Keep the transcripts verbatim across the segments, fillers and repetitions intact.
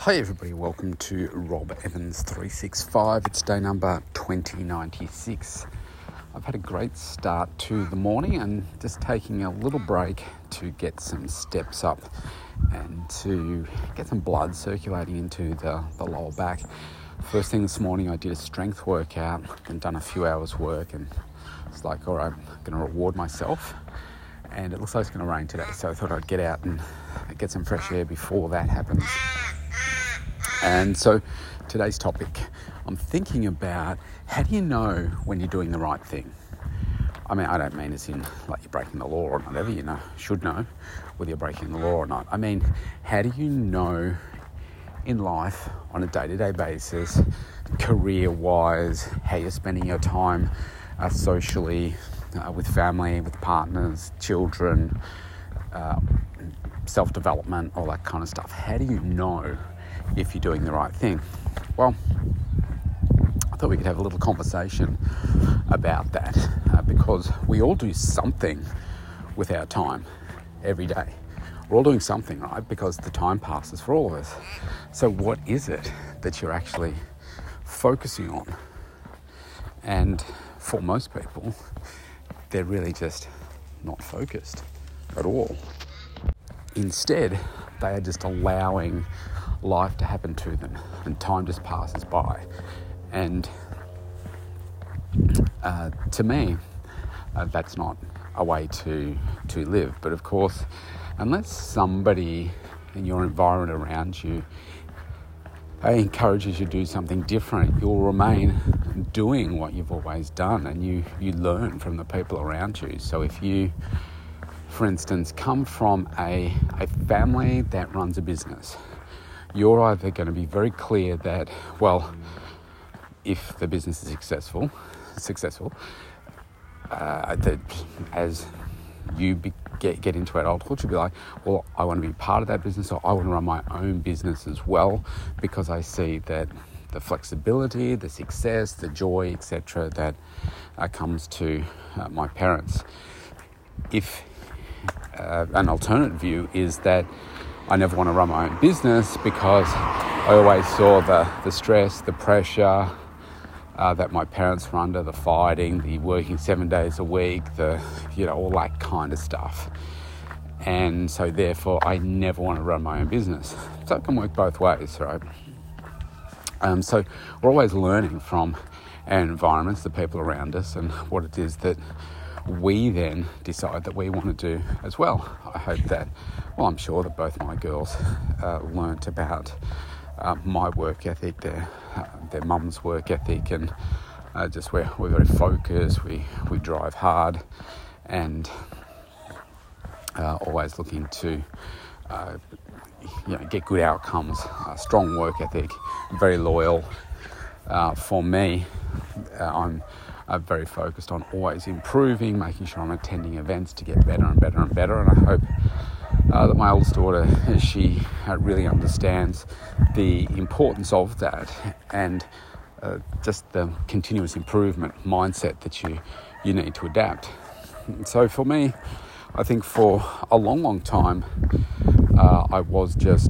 Hi everybody, welcome to Rob Evans three sixty-five. It's day number twenty ninety-six. I've had a great start to the morning and just taking a little break to get some steps up and to get some blood circulating into the, the lower back. First thing this morning I did a strength workout and done a few hours work, and it's like, all right, I'm going to reward myself. And it looks like it's going to rain today, so I thought I'd get out and get some fresh air before that happens. And so today's topic, I'm thinking about how do you know when you're doing the right thing? I mean, I don't mean as in like you're breaking the law or whatever, you know, should know whether you're breaking the law or not. I mean, how do you know in life on a day-to-day basis, career-wise, how you're spending your time uh, socially, uh, with family, with partners, children, uh, self-development, all that kind of stuff? How do you know if you're doing the right thing? Well, I thought we could have a little conversation about that uh, because we all do something with our time every day. We're all doing something, right? Because the time passes for all of us. So what is it that you're actually focusing on? And for most people, they're really just not focused at all. Instead, they are just allowing life to happen to them, and time just passes by. And uh, to me, uh, that's not a way to to live. But of course, unless somebody in your environment around you uh, encourages you to do something different, you'll remain doing what you've always done, and you you learn from the people around you. So if you, for instance, come from a, a family that runs a business, you're either going to be very clear that, well, if the business is successful, successful, uh, that as you be, get, get into adulthood, you'll be like, well, I want to be part of that business, or I want to run my own business as well, because I see that the flexibility, the success, the joy, et cetera, that uh, comes to uh, my parents. If uh, an alternate view is that I never want to run my own business because I always saw the, the stress, the pressure uh, that my parents were under, the fighting, the working seven days a week, the, you know, all that kind of stuff. And so therefore I never want to run my own business. So it can work both ways, right? Um, so we're always learning from our environments, the people around us, and what it is that we then decide that we want to do as well. I hope that, well, I'm sure that both my girls uh, learnt about uh, my work ethic, their uh, their mum's work ethic, and uh, just we're, we're very focused, we, we drive hard, and uh, always looking to uh, you know, get good outcomes, uh, strong work ethic, very loyal. Uh, for me, uh, I'm I'm very focused on always improving, making sure I'm attending events to get better and better and better. And I hope uh, that my oldest daughter, she uh, really understands the importance of that, and uh, just the continuous improvement mindset that you, you need to adapt. And so for me, I think for a long, long time, uh, I was just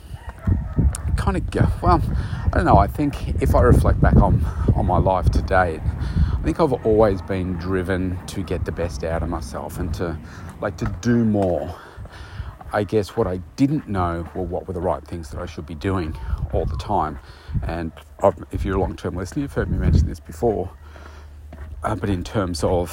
kind of, well, I don't know, I think if I reflect back on, on my life to date, I think I've always been driven to get the best out of myself and to like to do more. I guess what I didn't know were what were the right things that I should be doing all the time. And I've, if you're a long-term listener, you've heard me mention this before, uh, but in terms of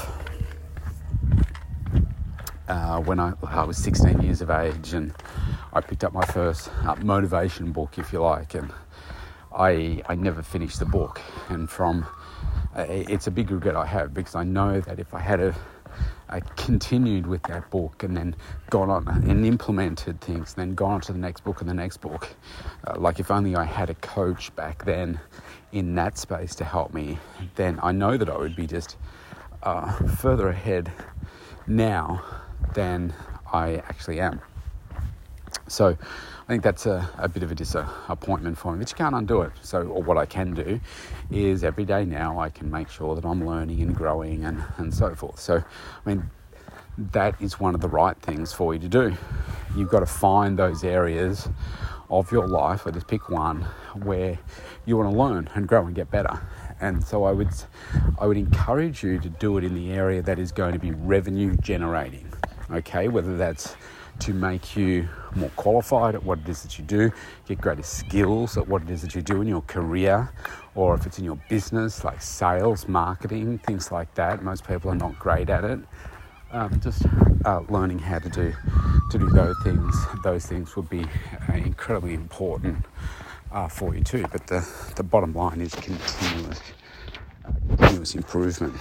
uh, when I, I was sixteen years of age, and I picked up my first uh, motivation book, if you like, and I I never finished the book. And from uh, it's a big regret I have, because I know that if I had a, a continued with that book and then gone on and implemented things, and then gone on to the next book and the next book, uh, like if only I had a coach back then in that space to help me, then I know that I would be just uh, further ahead now than I actually am. So I think that's a, a bit of a disappointment for me, but you can't undo it. So or what I can do is every day now I can make sure that I'm learning and growing and, and so forth. So, I mean, that is one of the right things for you to do. You've got to find those areas of your life, or just pick one where you want to learn and grow and get better. And so I would I would encourage you to do it in the area that is going to be revenue generating, okay? Whether that's to make you more qualified at what it is that you do, get greater skills at what it is that you do in your career, or if it's in your business, like sales, marketing, things like that. Most people are not great at it. Um, just uh, learning how to do to do those things, those things would be uh, incredibly important uh, for you too. But the, the bottom line is continuous, uh, continuous improvement.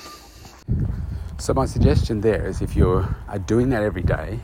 So my suggestion there is, if you're uh, doing that every day,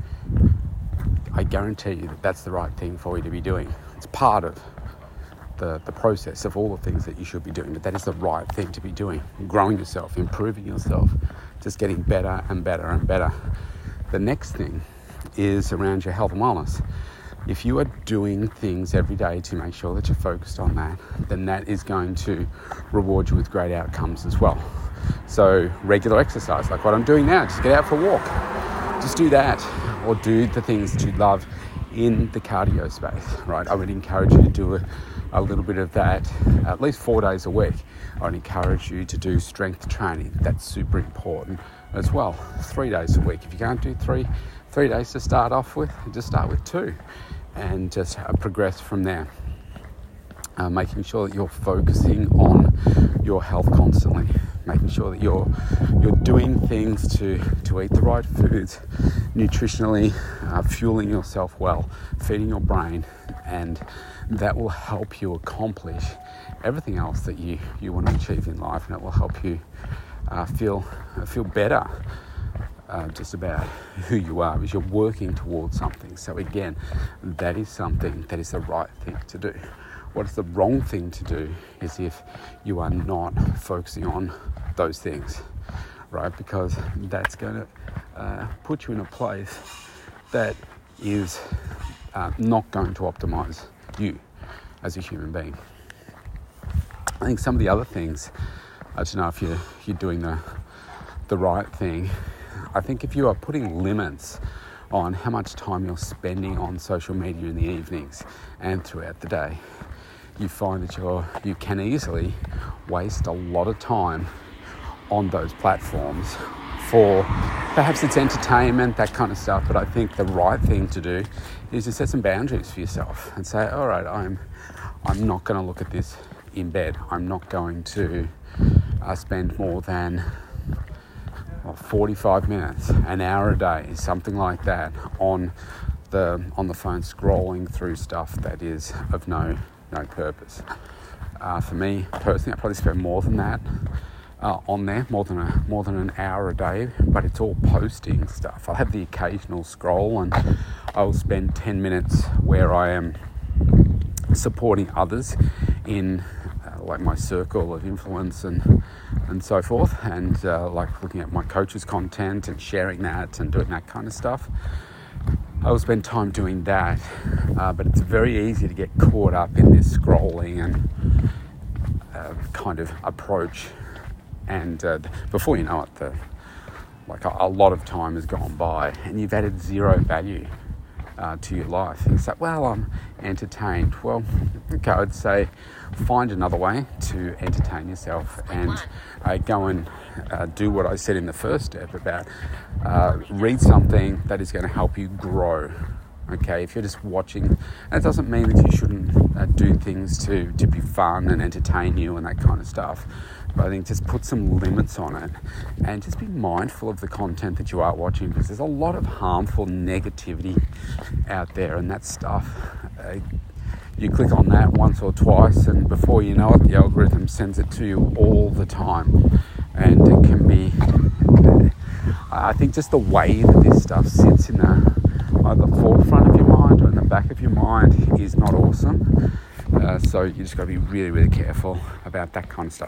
I guarantee you that that's the right thing for you to be doing. It's part of the, the process of all the things that you should be doing, but that is the right thing to be doing. Growing yourself, improving yourself, just getting better and better and better. The next thing is around your health and wellness. If you are doing things every day to make sure that you're focused on that, then that is going to reward you with great outcomes as well. So regular exercise, like what I'm doing now, just get out for a walk. Just do that, or do the things that you love in the cardio space, right? I would encourage you to do a, a little bit of that at least four days a week. I would encourage you to do strength training. That's super important as well. Three days a week. If you can't do three, three days to start off with, just start with two and just uh, progress from there. Uh, making sure that you're focusing on your health constantly, making sure that you're you're doing things to, to eat the right foods, nutritionally, uh, fueling yourself well, feeding your brain, and that will help you accomplish everything else that you, you want to achieve in life, and it will help you uh, feel uh, feel better uh, just about who you are, because you're working towards something. So again, that is something that is the right thing to do. What is the wrong thing to do is if you are not focusing on those things, right? Because that's going to uh, put you in a place that is uh, not going to optimize you as a human being. I think some of the other things, I don't know if you're, you're doing the, the right thing. I think if you are putting limits on how much time you're spending on social media in the evenings and throughout the day, you find that you're, you can easily waste a lot of time on those platforms for perhaps it's entertainment, that kind of stuff. But I think the right thing to do is to set some boundaries for yourself and say, all right, I'm I'm not going to look at this in bed. I'm not going to uh, spend more than well, forty-five minutes, an hour a day, something like that, on the on the phone scrolling through stuff that is of no no purpose. Uh, for me personally, I probably spend more than that uh, on there, more than a more than an hour a day. But it's all posting stuff. I'll have the occasional scroll, and I'll spend ten minutes where I am supporting others in uh, like my circle of influence and and so forth, and uh, like looking at my coach's content and sharing that and doing that kind of stuff. I will spend time doing that, uh, but it's very easy to get caught up in this scrolling and uh, kind of approach, and uh, before you know it, the, like a, a lot of time has gone by and you've added zero value uh, to your life. And it's like, well, I'm entertained. Well, okay, I'd say find another way to entertain yourself, and uh, go and uh, do what I said in the first step about uh, read something that is going to help you grow. Okay, if you're just watching, that doesn't mean that you shouldn't uh, do things to, to be fun and entertain you and that kind of stuff. But I think just put some limits on it, and just be mindful of the content that you are watching, because there's a lot of harmful negativity out there, and that stuff, uh, you click on that once or twice, and before you know it, the algorithm sends it to you all the time. And it can be, I think just the way that this stuff sits in the, either the forefront of your mind or in the back of your mind is not awesome. Uh, so you just got to be really, really careful about that kind of stuff.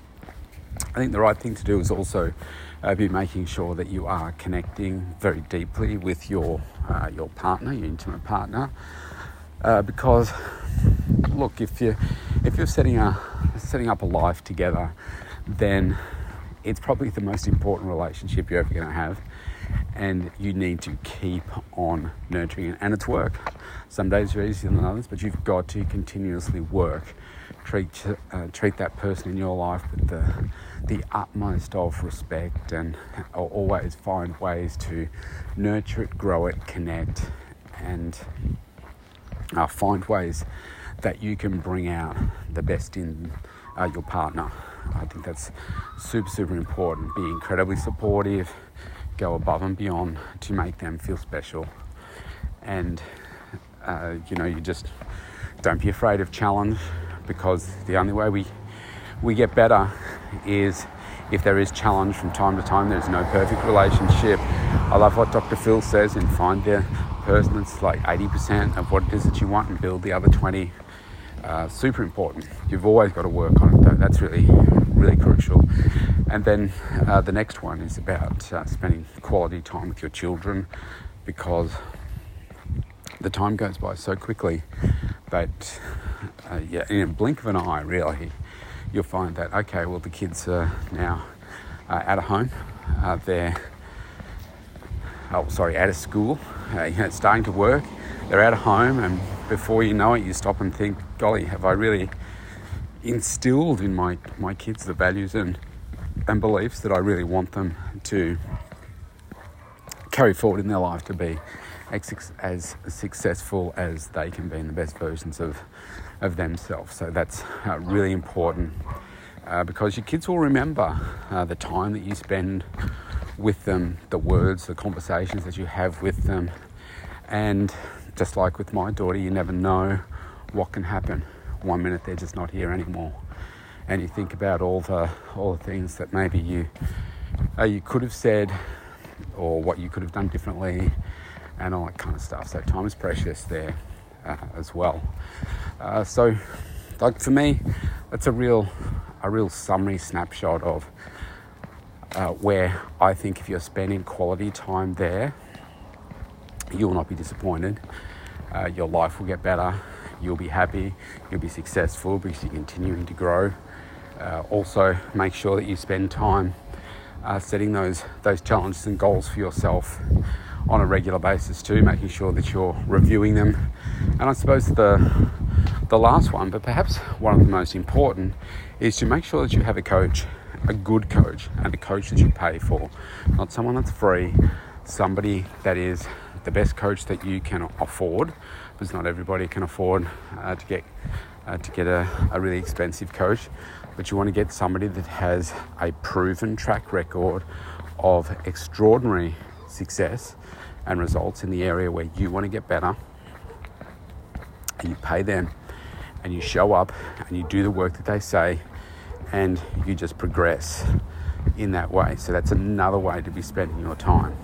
I think the right thing to do is also uh, be making sure that you are connecting very deeply with your uh, your partner, your intimate partner, uh, because look, if you if you're setting a setting up a life together, then it's probably the most important relationship you're ever going to have, and you need to keep on nurturing it. And it's work. Some days are easier than others, but you've got to continuously work. Treat uh, treat that person in your life with the the utmost of respect, and always find ways to nurture it, grow it, connect, and uh, find ways that you can bring out the best in uh, your partner. I think that's super, super important. Be incredibly supportive, go above and beyond to make them feel special. And, uh, you know, you just don't be afraid of challenge, because the only way we we get better is if there is challenge from time to time. There's no perfect relationship. I love what Doctor Phil says in find the person that's like eighty percent of what it is that you want and build the other twenty. Uh, super important. You've always got to work on it though. That's really, really crucial. And then uh, the next one is about uh, spending quality time with your children, because the time goes by so quickly that uh, yeah, in a blink of an eye, really, you'll find that, okay, well, the kids are now uh, out of home. Uh, they're, oh, sorry, out of school. Uh, you know, starting to work. They're out of home, and before you know it, you stop and think, golly, have I really instilled in my, my kids the values and, and beliefs that I really want them to carry forward in their life, to be as, as successful as they can be, and the best versions of, of themselves. So that's uh, really important, uh, because your kids will remember uh, the time that you spend with them, the words, the conversations that you have with them. And just like with my daughter, you never know what can happen. One minute they're just not here anymore, and you think about all the all the things that maybe you uh, you could have said, or what you could have done differently, and all that kind of stuff. So time is precious there uh, as well. Uh, so, like for me, that's a real a real summary snapshot of uh, where I think if you're spending quality time there, you will not be disappointed. Uh, your life will get better. You'll be happy. You'll be successful because you're continuing to grow. Uh, also, make sure that you spend time uh, setting those those challenges and goals for yourself on a regular basis too, making sure that you're reviewing them. And I suppose the the last one, but perhaps one of the most important, is to make sure that you have a coach, a good coach, and a coach that you pay for. Not someone that's free, somebody that is the best coach that you can afford, because not everybody can afford uh, to get uh, to get a, a really expensive coach. But you want to get somebody that has a proven track record of extraordinary success and results in the area where you want to get better. And you pay them, and you show up, and you do the work that they say, and you just progress in that way. So that's another way to be spending your time.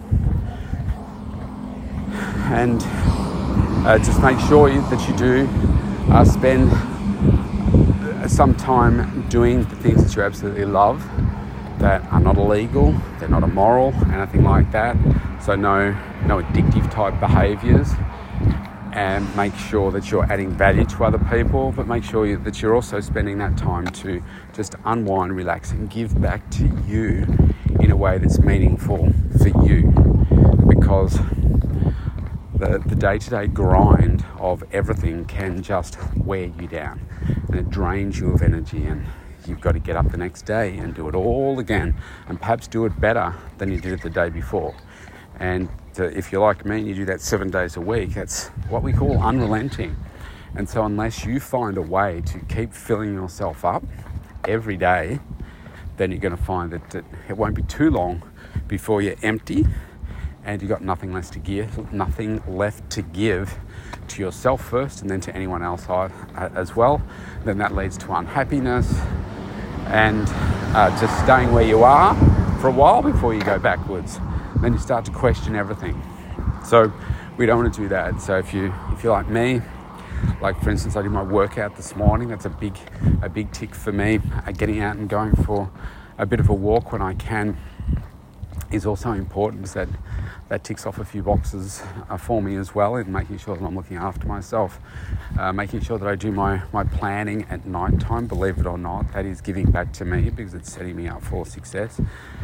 And uh, just make sure that you do uh, spend some time doing the things that you absolutely love, that are not illegal, they're not immoral, anything like that. So no, no addictive type behaviours, and make sure that you're adding value to other people, but make sure you, that you're also spending that time to just unwind, relax, and give back to you in a way that's meaningful for you, because The, the day-to-day grind of everything can just wear you down, and it drains you of energy, and you've got to get up the next day and do it all again, and perhaps do it better than you did it the day before. And to, if you're like me and you do that seven days a week, that's what we call unrelenting. And so unless you find a way to keep filling yourself up every day, then you're going to find that it, it won't be too long before you're empty, and you've got nothing less to give, nothing left to give to yourself first, and then to anyone else as well. Then that leads to unhappiness and uh, just staying where you are for a while before you go backwards. Then you start to question everything. So we don't want to do that. So if you if you're like me, like for instance, I did my workout this morning. That's a big a big tick for me. Uh, getting out and going for a bit of a walk when I can is also important, because that, that ticks off a few boxes uh, for me as well, in making sure that I'm looking after myself, uh, making sure that I do my, my planning at night time. Believe it or not, that is giving back to me, because it's setting me up for success.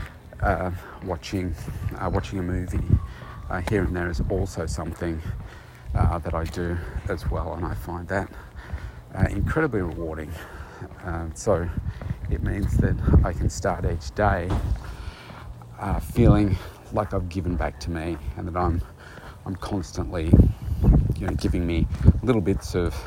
uh, watching uh, watching a movie uh, here and there is also something uh, that I do as well, and I find that uh, incredibly rewarding. Uh, so it means that I can start each day uh, feeling like I've given back to me, and that I'm I'm constantly, you know, giving me little bits of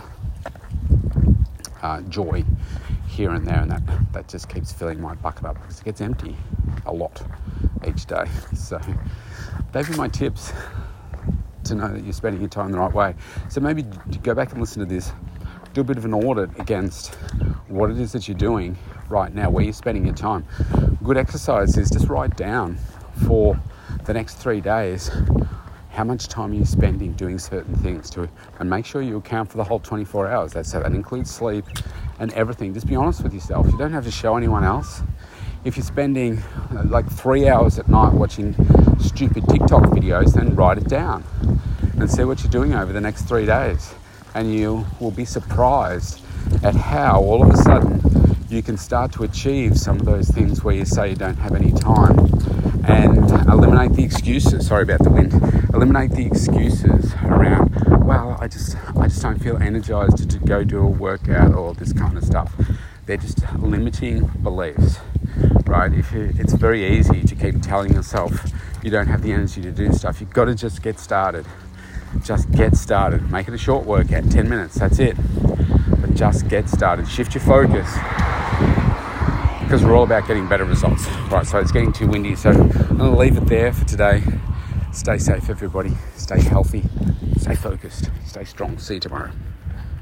uh, joy here and there, and that that just keeps filling my bucket up because it gets empty a lot each day. So they've been my tips to know that you're spending your time the right way. So maybe go back and listen to this, do a bit of an audit against what it is that you're doing right now, where you're spending your time. Good exercise is just write down for the next three days how much time are you spending doing certain things to it, and make sure you account for the whole twenty-four hours. That's, that includes sleep and everything. Just be honest with yourself. You don't have to show anyone else. If you're spending uh, like three hours at night watching stupid TikTok videos, then write it down and see what you're doing over the next three days. And you will be surprised at how all of a sudden you can start to achieve some of those things where you say you don't have any time, and eliminate the excuses. Sorry about the wind. Eliminate the excuses around, well, I just I just don't feel energized to, to go do a workout or this kind of stuff. They're just limiting beliefs, right? If you, it's very easy to keep telling yourself you don't have the energy to do stuff. You've got to just get started. Just get started. Make it a short workout, ten minutes, that's it. But just get started. Shift your focus, because we're all about getting better results. Right, so it's getting too windy, so I'm going to leave it there for today. Stay safe, everybody. Stay healthy. Stay focused. Stay strong. See you tomorrow.